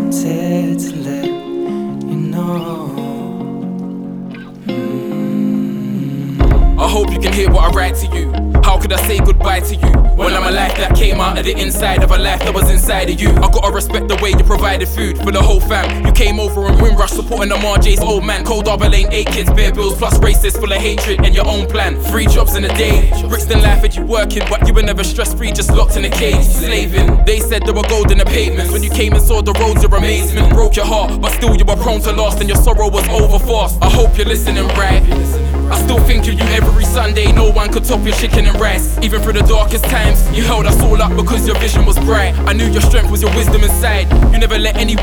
wanted to let you know. I hope you can hear what I write to you. How could I say goodbye to you when I'm a life that came out of the inside of a life that was inside of you? I gotta respect the way you provided food for the whole fam. You came over and Windrush supporting the RJ's old man. Cold Arbor Lane, 8 kids, bare bills, plus racist, full of hatred and your own plan. 3 jobs in a day. Brixton life had you working, but you were never stress free, just locked in a cage, slaving. They said there were gold in the pavements. When you came and saw the roads, your amazement broke your heart, but still you were prone to loss and your sorrow was over fast. I hope you're listening right. I still think of you every Sunday. No one could top your chicken and rice. Even through the darkest times, you held us all up because your vision was bright. I knew your strength was your wisdom inside. You never let anyone